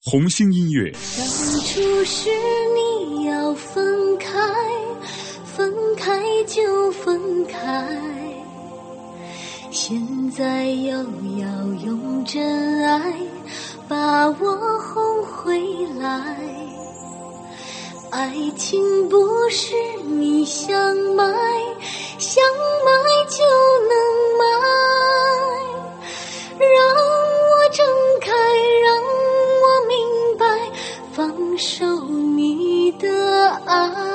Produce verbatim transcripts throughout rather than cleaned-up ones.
红星音乐。 当初是你要分开，分开就分开，现在又要用真爱把我哄回来。爱情不是你想买，想买就能买，让我睁开，让我明白，放手你的爱。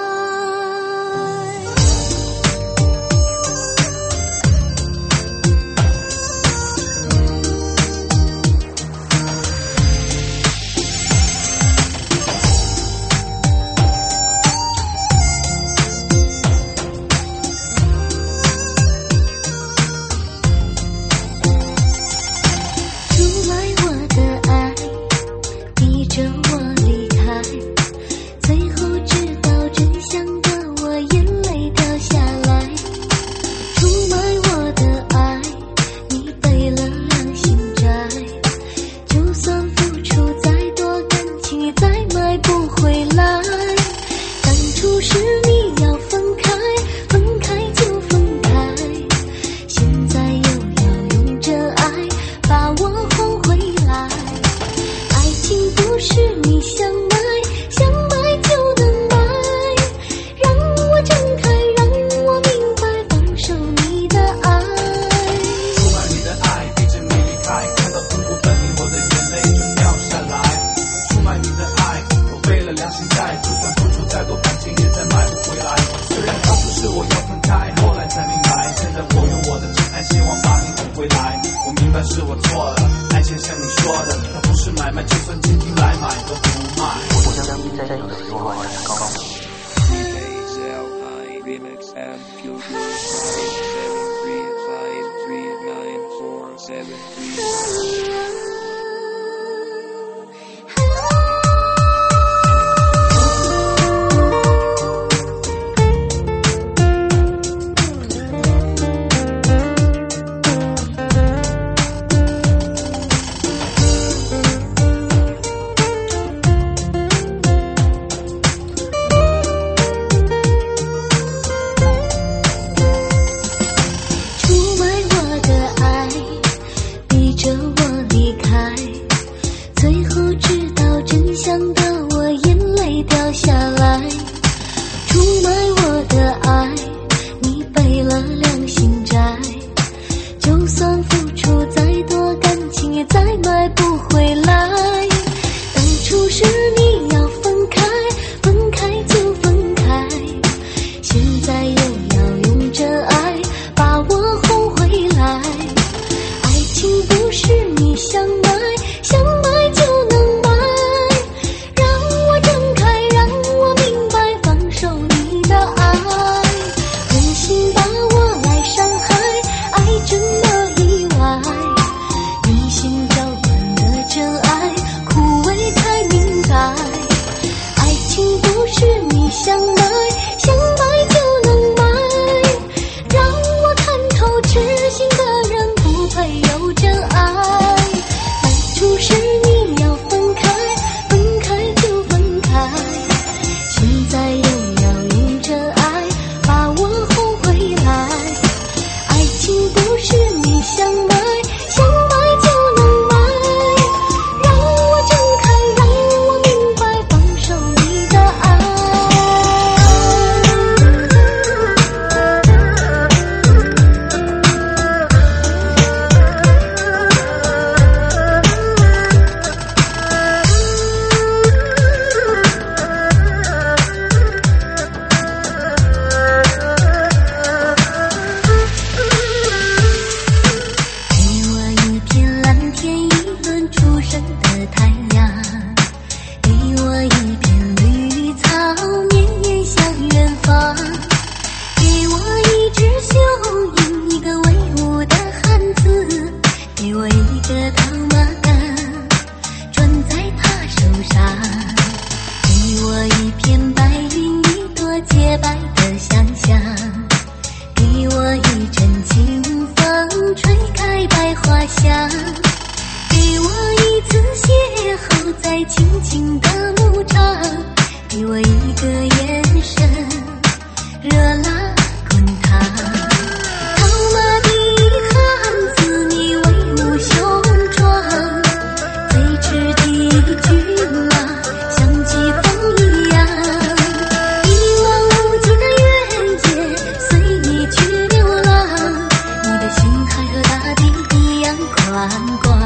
给我一次邂逅在在轻轻的牧场，给我一个眼神，热辣滚烫。套马的汉子，你威武雄壮，飞驰的骏马像疾风一样，一望无际的原野随你去流浪，你的心还和大地一样宽广。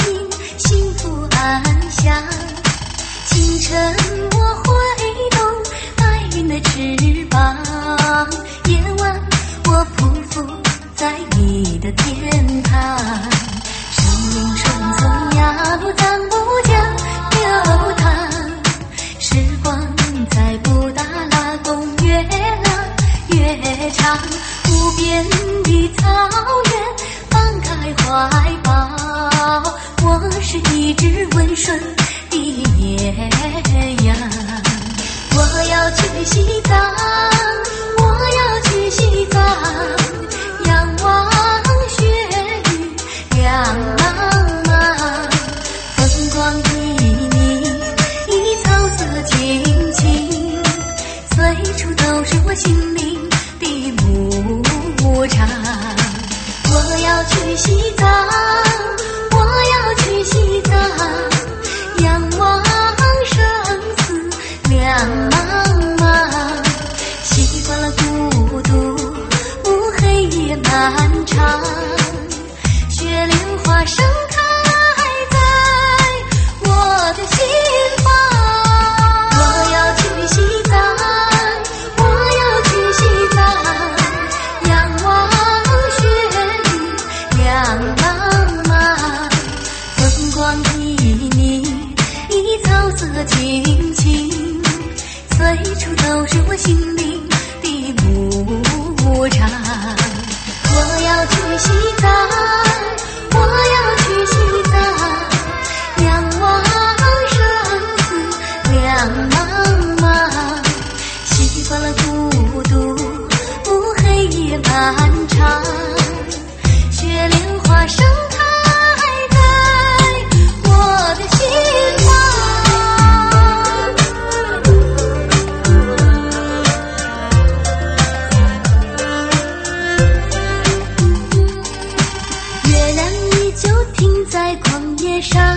清晨我会动， 月翅膀，夜晚我匍匐在你的天堂，生命顺从呀路咱不讲流淌，时光在布达拉宫越拉越长，无边的草原放开怀抱，我是一只温顺的绵羊。我要去西藏，我要去西藏，仰望雪域亮茫茫，风光旖旎，草色青青，随处都是我心灵的牧场。我要去西藏，我要去西藏，仰望生死两茫茫，习惯了孤独，不黑夜漫长，雪莲花盛开在我的心房。我要去西藏，我要去西藏，仰望雪域亮茫茫，风光旖旎，草色青青，随处都是我心灵的牧场。我要去西藏，我要去西藏，仰望生死两茫茫，习惯了孤独，不黑夜漫长，雪莲花盛开在我的心房。月亮依旧停在旷野上，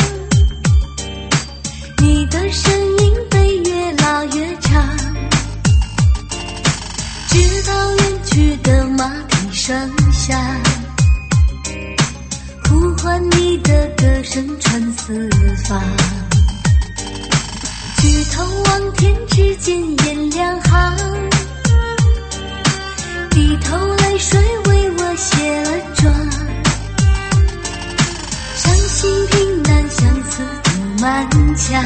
你的身影被越拉越长，直到远去的马蹄声响，呼唤你的歌声传四方。举头望天，只见烟两行，低头泪水为我卸了妆，伤心平淡相思都满腔，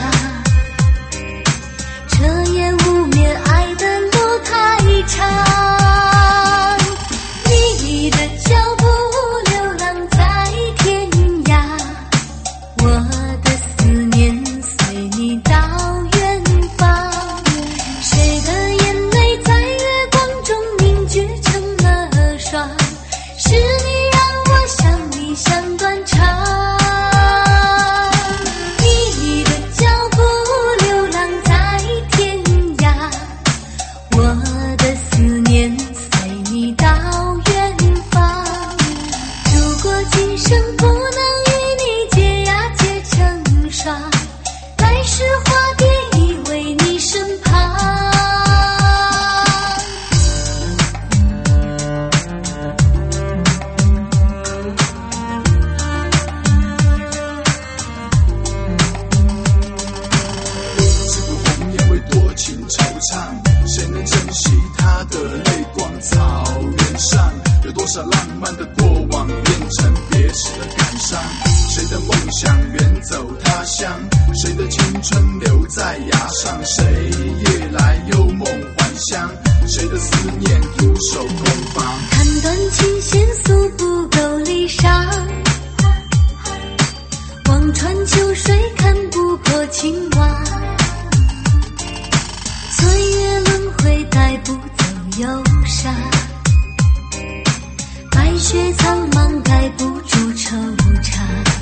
彻夜无眠，爱的路太长，你的脚步流浪在天涯，我的思念随你到远方，谁的眼泪在月光中凝聚成了霜，是你让我想你想断肠，你的脚步流浪在天涯，我的思念随你到远方，如果今生不能与你结呀结成双，来世化蝶依偎你身旁。 这个红颜为多情惆怅，谁能珍惜他的泪光？草原上有多少浪漫的过往变成别时的感伤，谁的梦想远走他乡，谁的青春留在崖上，谁夜来幽梦还乡，谁的思念独守空房。 看断琴弦诉不够离殇，望穿秋水看不破情网，岁月轮回带不走忧伤，白雪苍茫盖不住惆怅，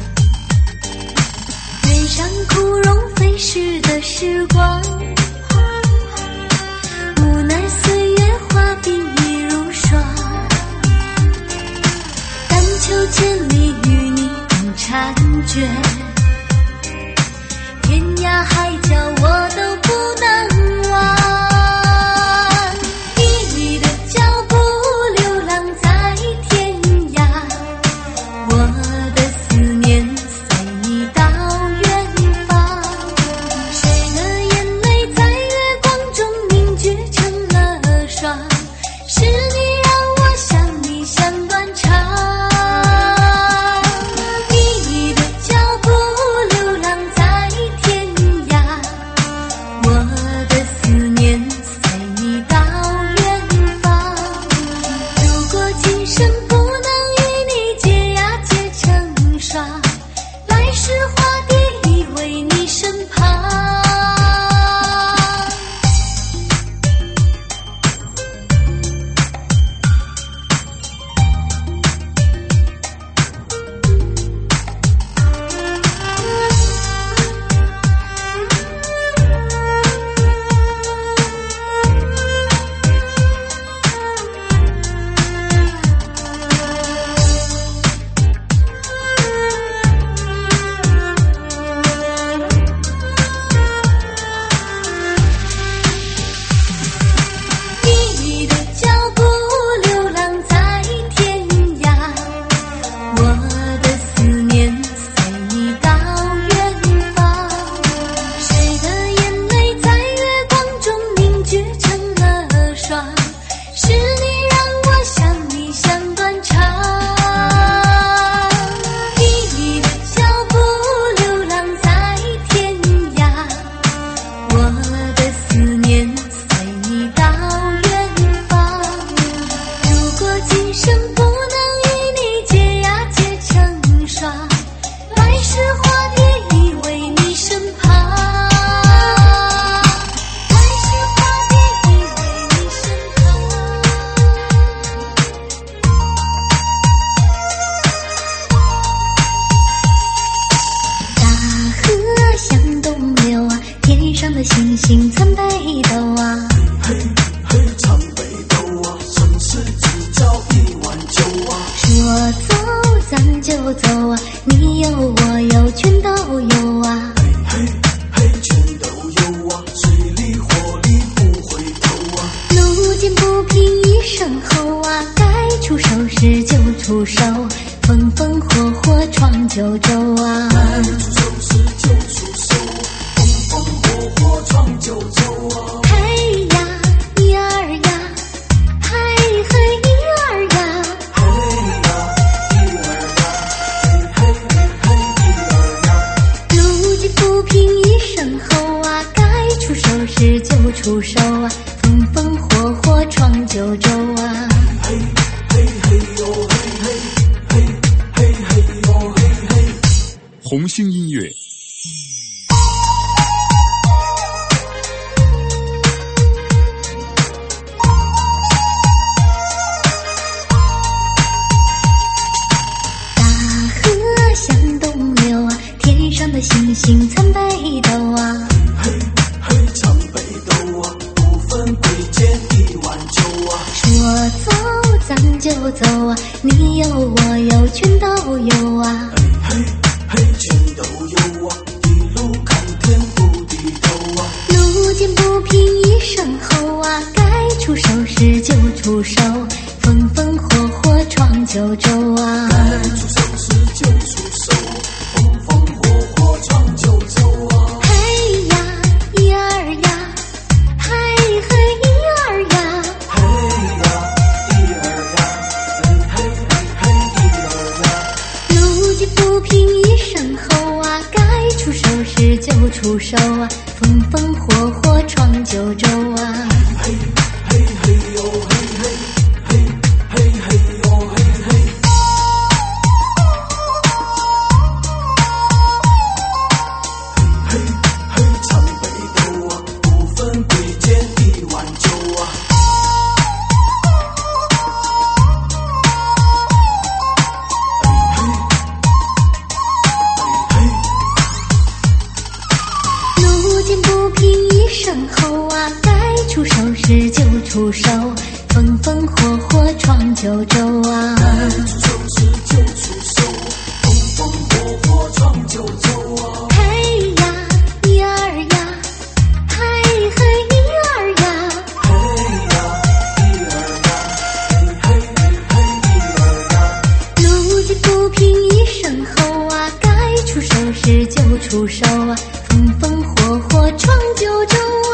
背上枯荣飞逝的时光，无奈岁月画笔已如霜，但求千里与你共婵娟，天涯海角我都不能忘，你的脚步流浪在天涯，我的思念随你到远方，谁的眼泪不平一声吼啊，该出手时就出手，风风火火闯九州啊。 该出手时就出手，风风火火闯九州啊。 嘿呀一二呀，嘿嘿一二呀， 嘿呀一二呀，嘿嘿嘿嘿一二呀。 路见不平一声吼啊，该出手时就出手啊，风风火火闯九州啊。 嘿嘿嘿呦嘿嘿嘿嘿嘿呦嘿嘿。 红星音乐。 大河向东流啊，天上的星星参北斗啊。 嘿嘿参北斗啊，不分贵贱一碗酒啊。 说走咱就走啊，你有我有全都有啊。 嘿嘿嘿全都有啊，一路看天不低头啊。 路见不平一声吼啊，该出手时就出手，风风火火闯九州啊。 该出手时就出手，风风火火闯九州啊。 嘿呀一二呀，嘿嘿一二呀， 嘿呀一二呀，嘿嘿嘿嘿一二呀。 路见不平一声吼啊，该出手时就出手啊，风风火火闯九州啊。 嘿嘿嘿呦嘿嘿嘿嘿嘿呦嘿嘿。嘿嘿参北斗啊，不分贵贱一碗酒啊。 路见不平一声吼啊，该出手时就出手，风风火火闯九州啊。 该出手时就出手，风风火火闯九州啊。 嘿呀一二呀，嘿嘿一二呀， 嘿呀一二呀，嘿嘿嘿嘿一二呀。 路见不平一声吼啊，该出手时就出手啊，风风火火闯九州啊。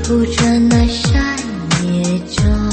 不转那山也转。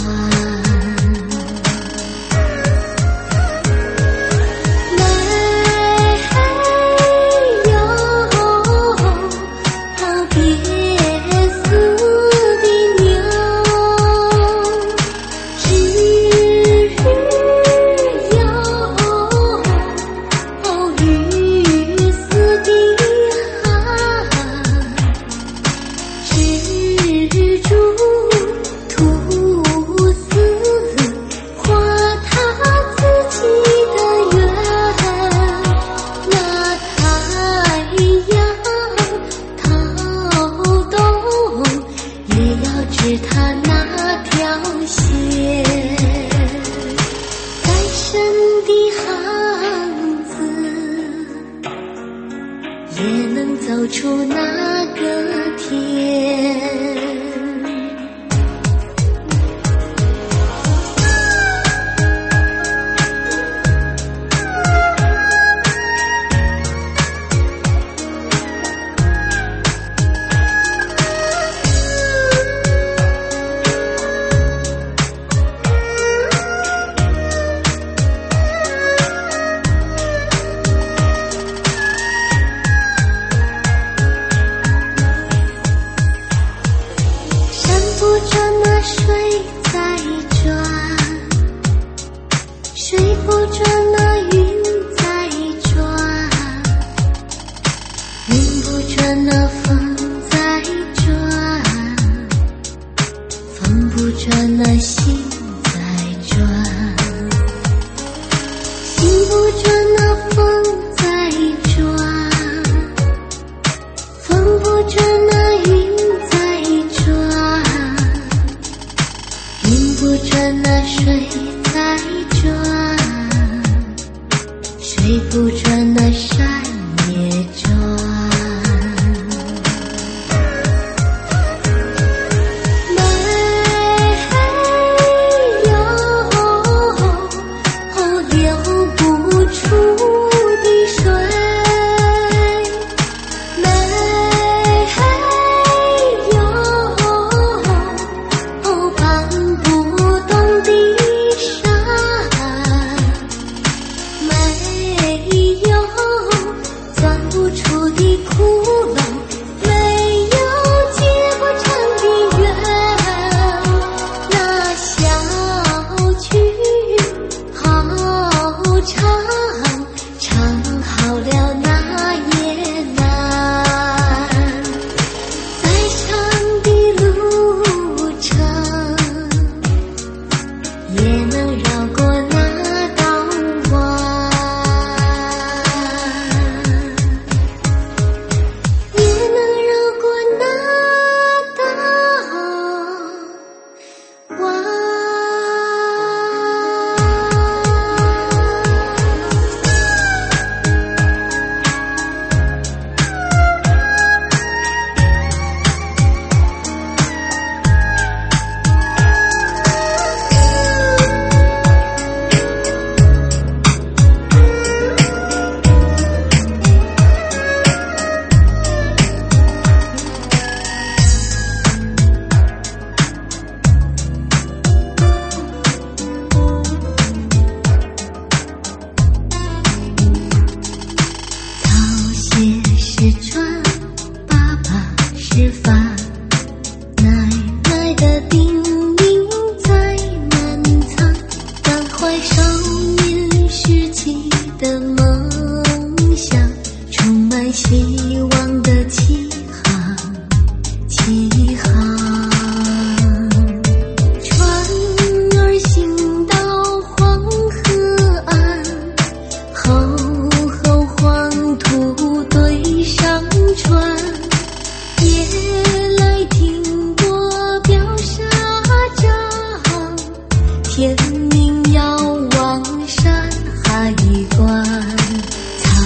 走出那个天。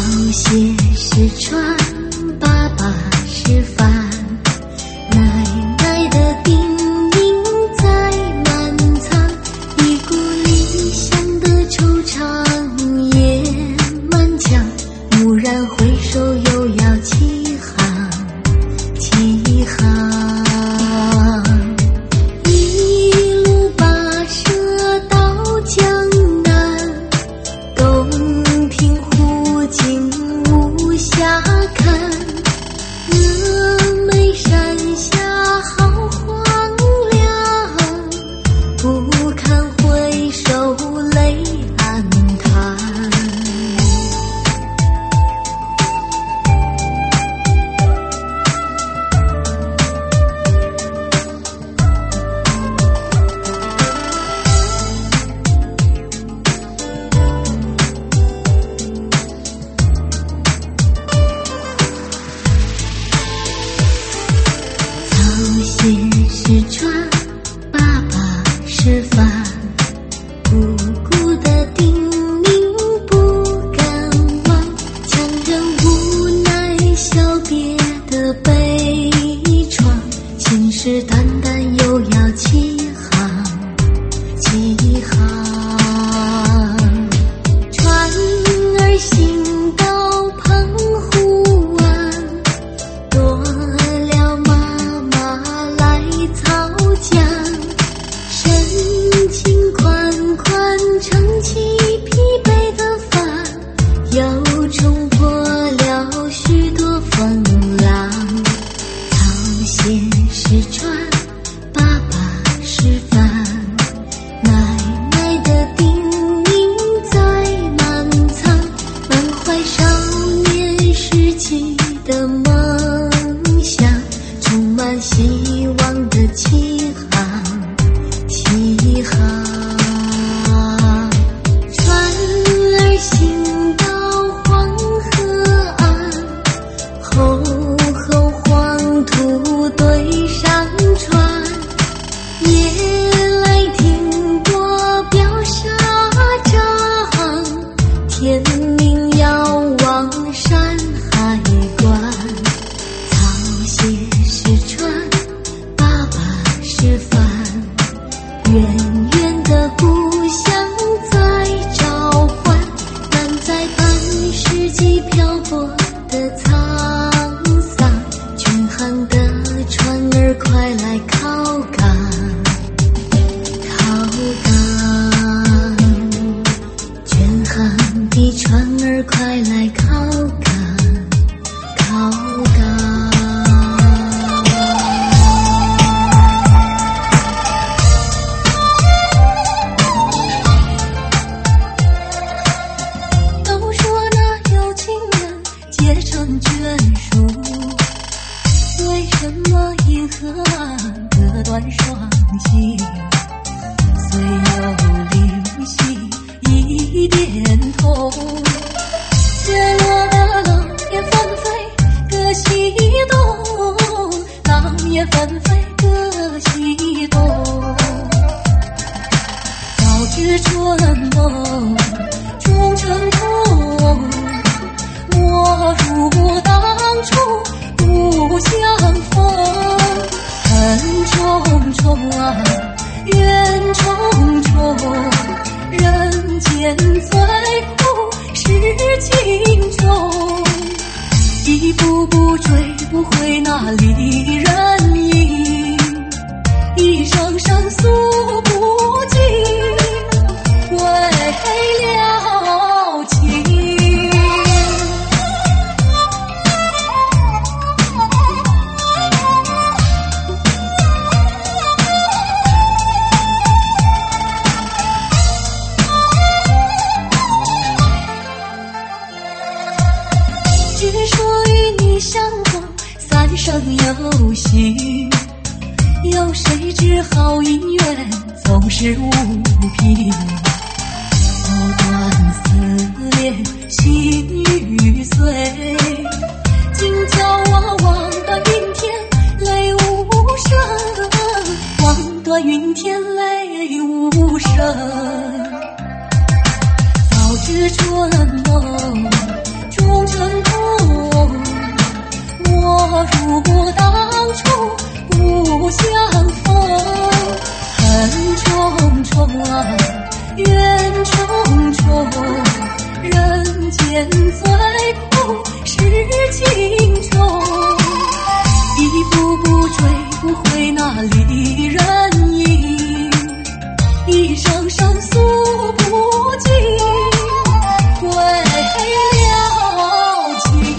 是船，爸爸是帆，奶是船，爸爸是帆，孤孤的叮咛不敢忘，强忍无奈小别的悲怆，信誓旦旦又要起航，起航。船儿行到澎湖湾，多了妈妈来操桨，深情款款撑起疲惫的帆，又冲破了许多风浪。操鞋是船，爸爸是帆，奶奶的叮咛在满仓，满怀少年时期的梦想，充满希望的起航，起航。船儿行到黄河岸，厚厚黄土堆上船，夜来听过表沙仗，天明遥望山海关。操鞋是船，爸爸是帆，远远的故乡在召唤，难在半世纪漂泊的沧桑，全航的船儿快来靠港，靠港，全航的船儿快来靠港，靠港。都说那有情人结成眷属，为什么银河岸隔断双星？虽有灵犀一点通，却落得浪也纷飞各西东，浪也纷飞各西东。早知春梦终成空，莫如当初不相逢。恨重重啊，怨重重，人间最苦是情重，一步步追不回那离人影，一声声诉不尽，为了情。只说与你相逢三生有幸，有谁知好姻缘总是无凭，藕断丝连心欲碎，今叫我望断云天泪无声，望断云天泪无声。早知春梦终成空，莫如当初不相逢。恨重重啊，怨重重，人间最苦是情重，一步步追不回那离人影，一声声诉不尽，为了情。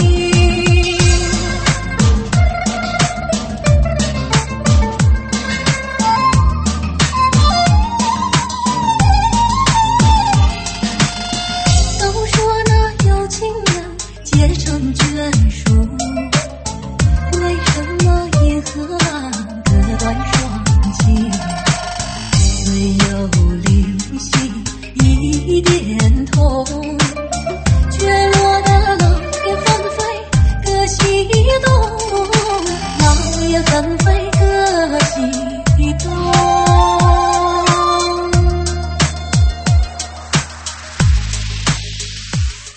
都说那有情人结成眷属，为什么银河岸隔断双星？虽有灵犀一点通，却落得浪也纷飞各西东，浪也纷飞各西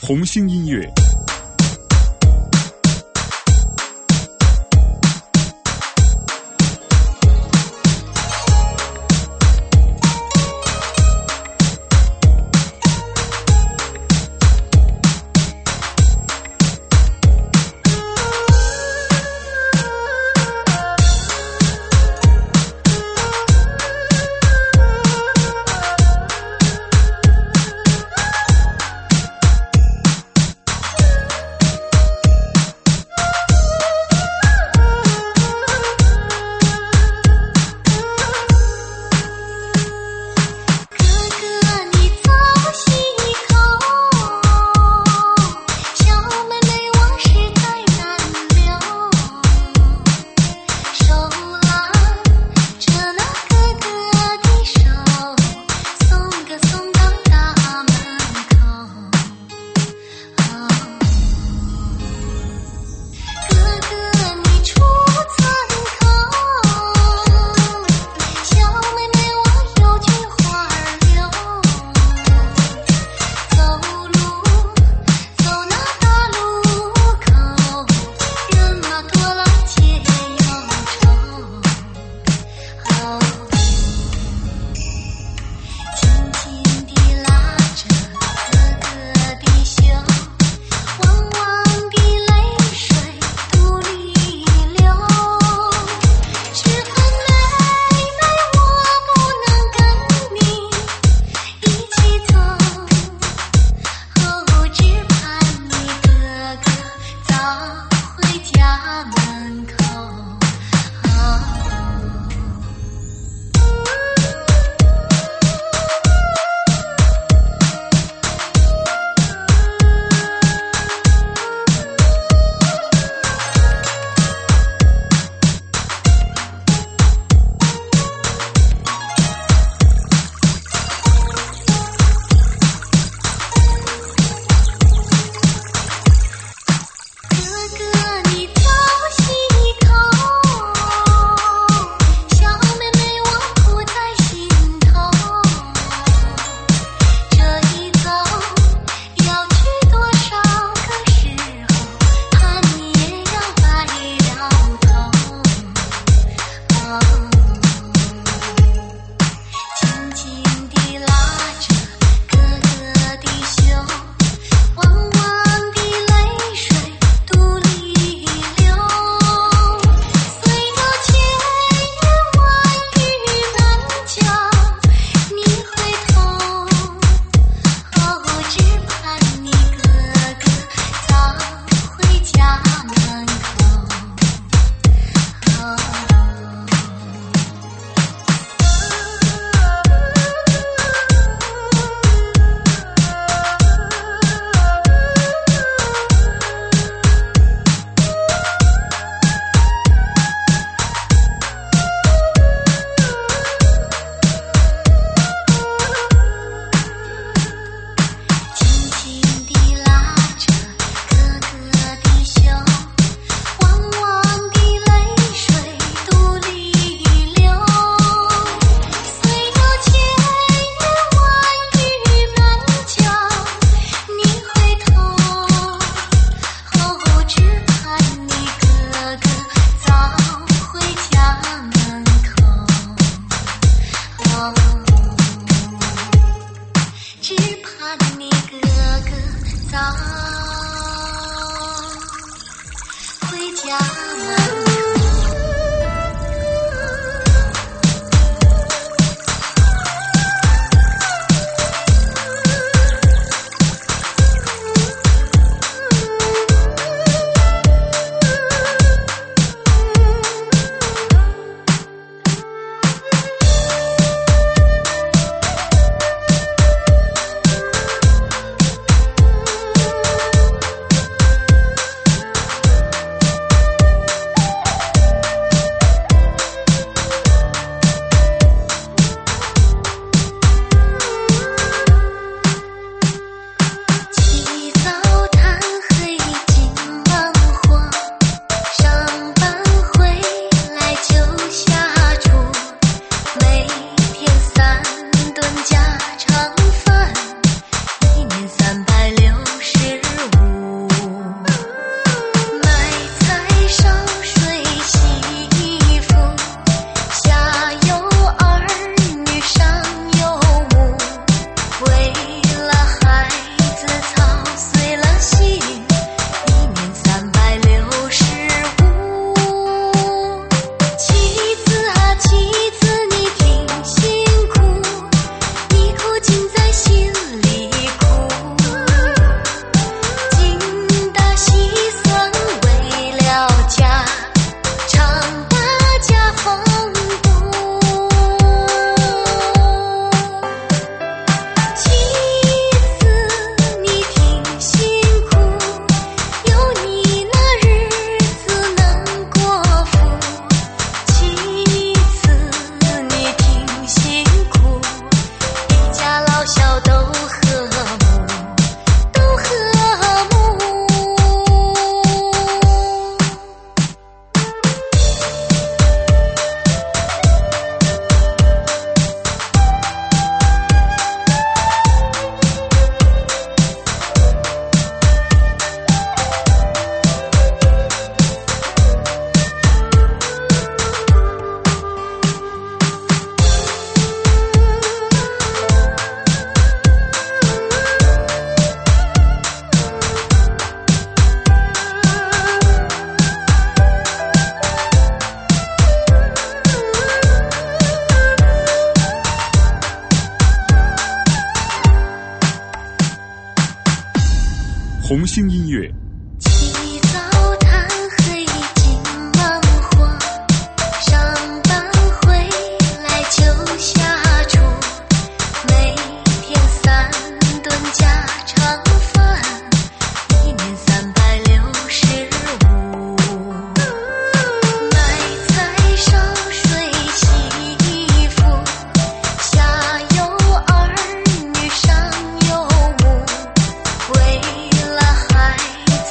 红星音乐。 星音乐。 起早贪黑尽忙活，上班回来就下厨，每天三顿家常饭，一年三百六十五。买菜烧水洗衣服，下有儿女上有母，为了孩子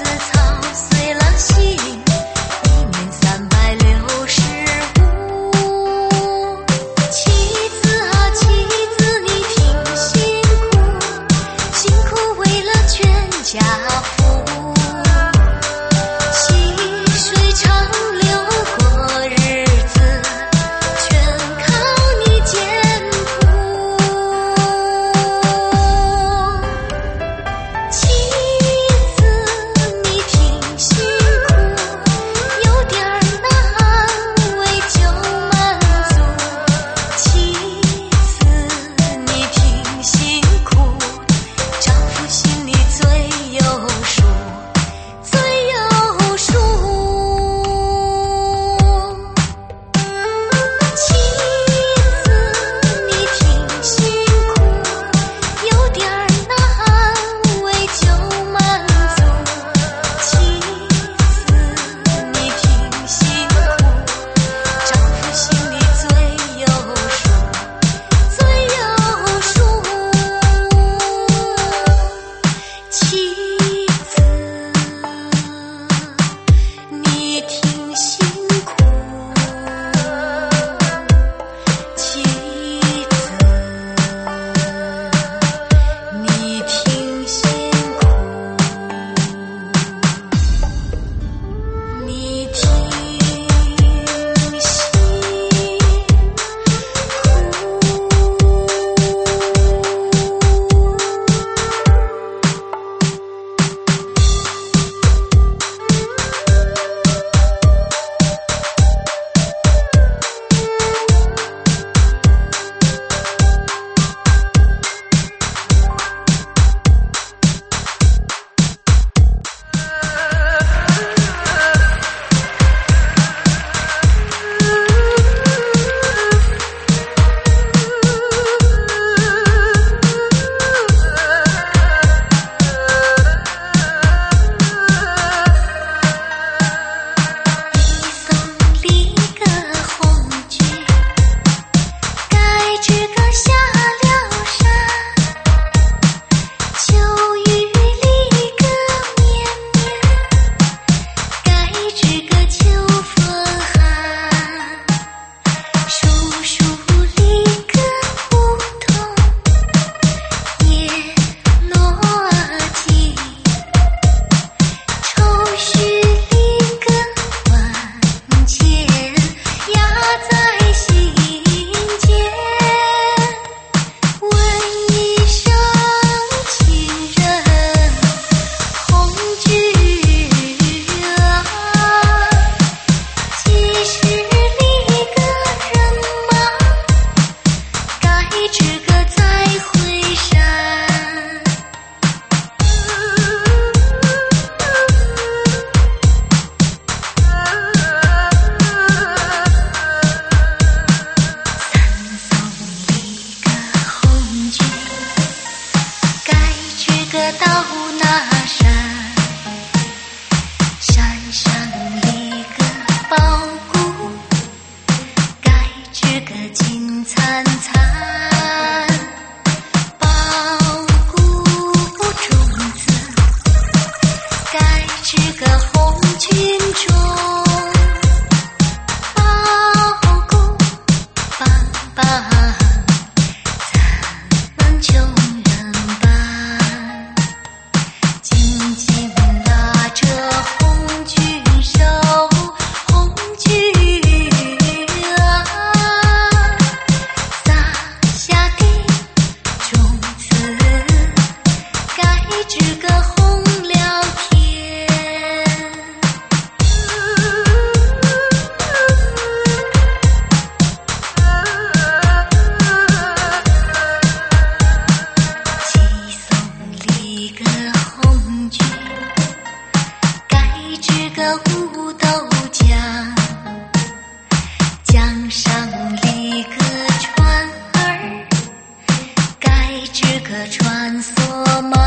江上立个船儿，盖这个船索马，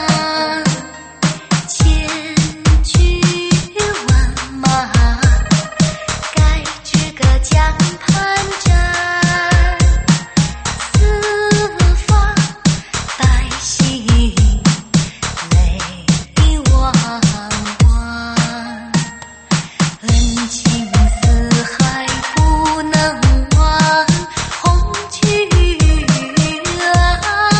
千军万马，盖这个江畔站，四方百姓泪汪汪，恩情四海不能忘，红军啊，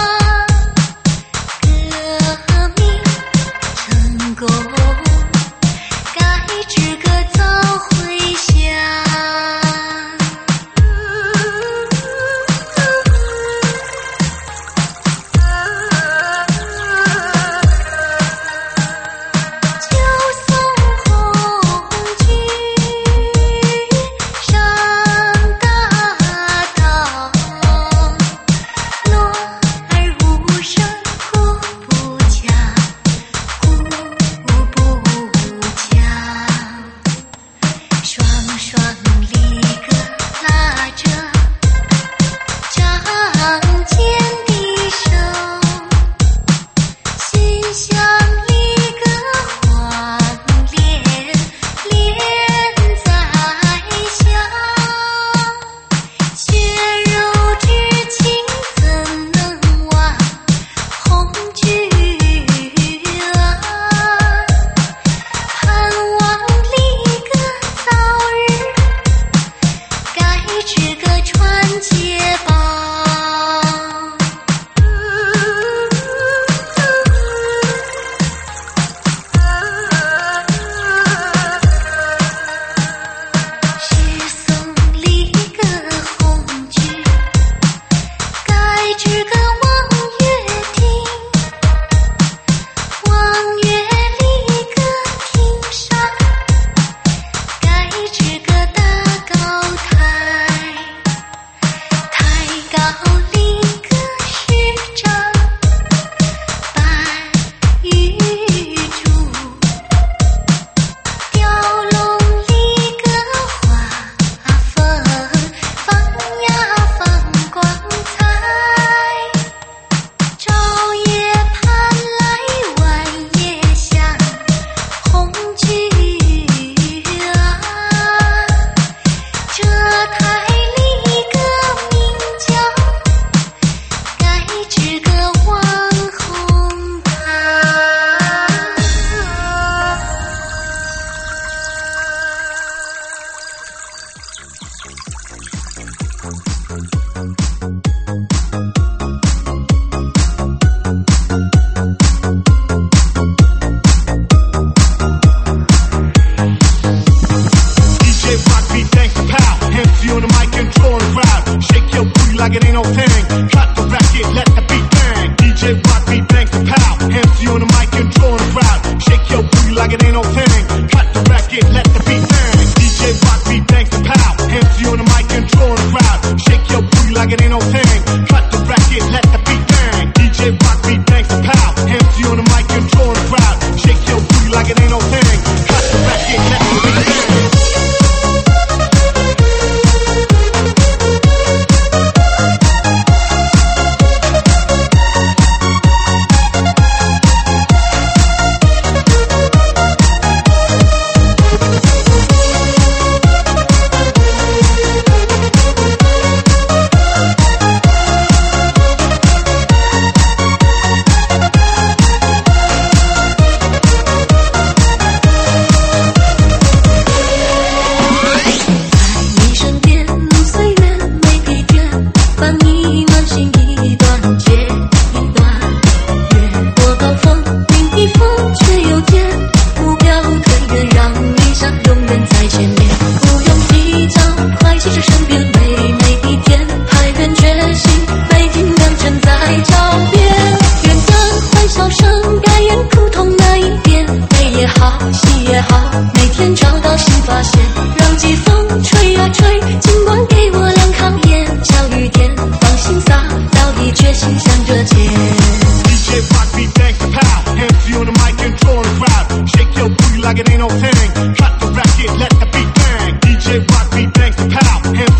革命成功，该这个早回乡。就送红军上大道，落儿无声哭不强，哭不强。双双离歌拉着仗剑的手，心像一个黄连连在笑，血肉之情怎能忘？红军啊，盼望离个早日，该这个船接报。是送离个红军，该这个望月亭，望月离个亭上，该这个大高台，台高离个十丈，半玉柱，雕龙离个花凤，放呀放光彩，朝夜盼来晚夜香，红军啊，这台离个名叫，该这个望红台。 D J Rock beat, thanks to Pal. M C on the mic, control the crowd. Shake your booty like it ain't no thing. Cut the racket, let the beat bang. D J Rock beat, thanks to Pal. M C on the mic, control the crowd. Shake your booty like it ain't no thing. Cut the racket, let the beat bang. D J Rock beat, thanks to Pal. M C on the mic, control the crowd. Shake your booty like it ain't no thing. Cut the racket, let the beat bang. D J Rock beat, thanks to Pal. M C on the mic, control the crowd. Shake your booty like it ain't no thing. Cut the racket, let the beat bang. like it ain't no thing. Cut the racket, let the beat bang. D J Rock beat, thanks to Pal.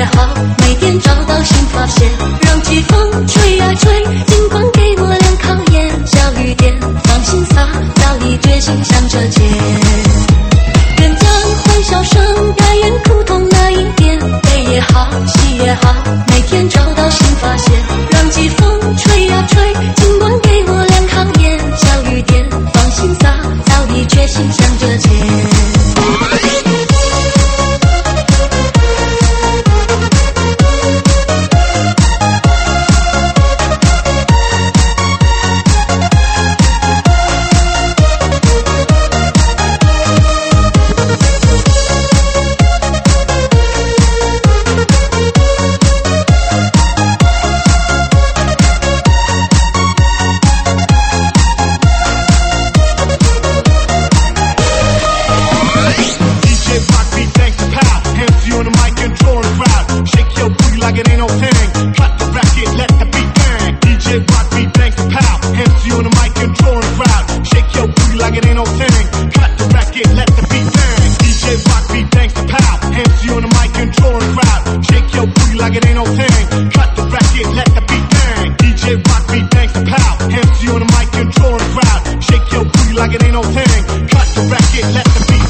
也好，每天找到新发现，让季风吹呀吹，尽管给我俩考验。小雨点，放心洒，早已决心向着前。人将欢笑声改演苦痛那一点，悲也好，喜也好，每天找到新发现，让季风吹呀吹，尽管给我俩考验。小雨点，放心洒，早已决心向着前。 Like it ain't no thing. Cut the racket, let the beat bang. D J Rock beat bangs the pow. M C on the mic controlling the crowd. Shake your booty like it ain't no thing. Cut the racket, let the beat bang. D J Rock beat bangs the pow. M C on the mic controlling the crowd. Shake your booty like it ain't no thing. Cut the racket, let the beat bang. D J Rock beat bangs the pow. M C on the mic controlling the crowd. Shake your booty like it ain't no thing. Cut the racket, let the beat